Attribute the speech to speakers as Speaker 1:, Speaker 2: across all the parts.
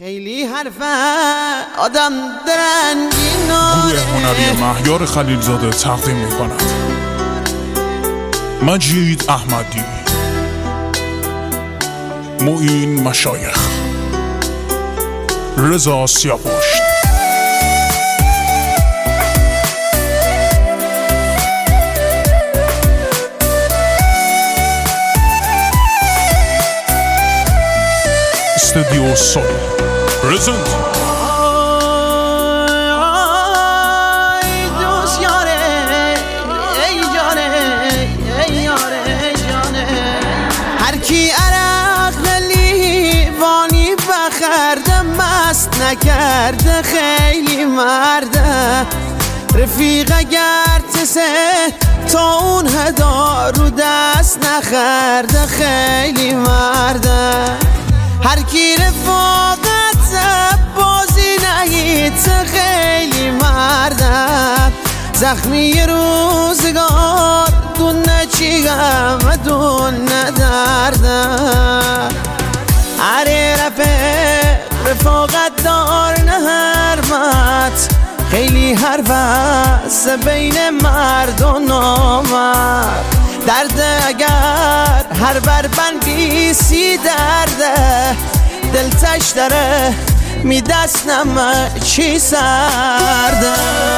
Speaker 1: خیلی حرفه آدم درنگی ناره.
Speaker 2: گروه هنری مهیار خلیلزاده تقدیم می‌کند مجید احمدی، معین مشایخ، رضا سیاپشت. استودیو سول پرزنت.
Speaker 1: هر کی عرق لیوانی بخرده مست نکرده خیلی مرده. رفیق اگر تسه تا اون هدا رو دست نخرده خیلی مرده. هر کی رفاقت بازی نگید خیلی مرده. زخمی روزگار دونه چی غم دونه درده. هر رفاقت دار نه حرمت خیلی حرف است بین مرد و نامرد. درده اگر هر بربند بیسی درده دلتش داره میدستنم چی سرده.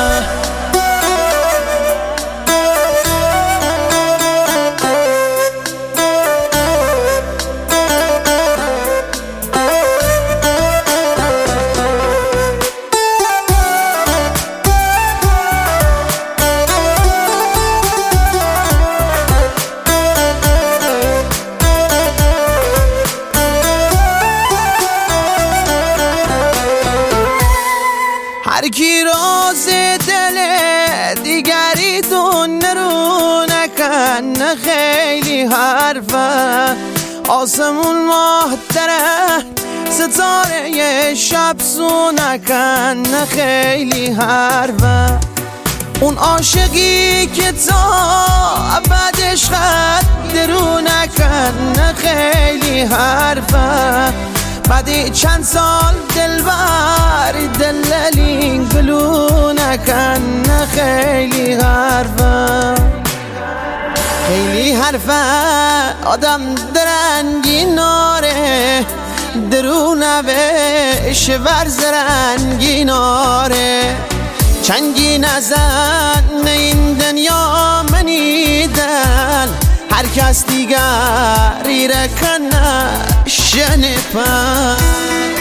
Speaker 1: هر کی راز دل دیگری دونه رو نکنه خیلی حرفه. آسمون ماه داره ستاره یه شب سو نکنه خیلی حرفه. اون عاشقی که تا ابدش خط درو نکنه خیلی حرفه. بعدی چند سال دلبر دللین گلو نکنه خیلی حرفه. خیلی حرفه آدم درنگی ناره. درونه بهش ورز رنگی ناره. چنگی نزن این دنیا منیدن هر کس دیگری رکنه شنپن.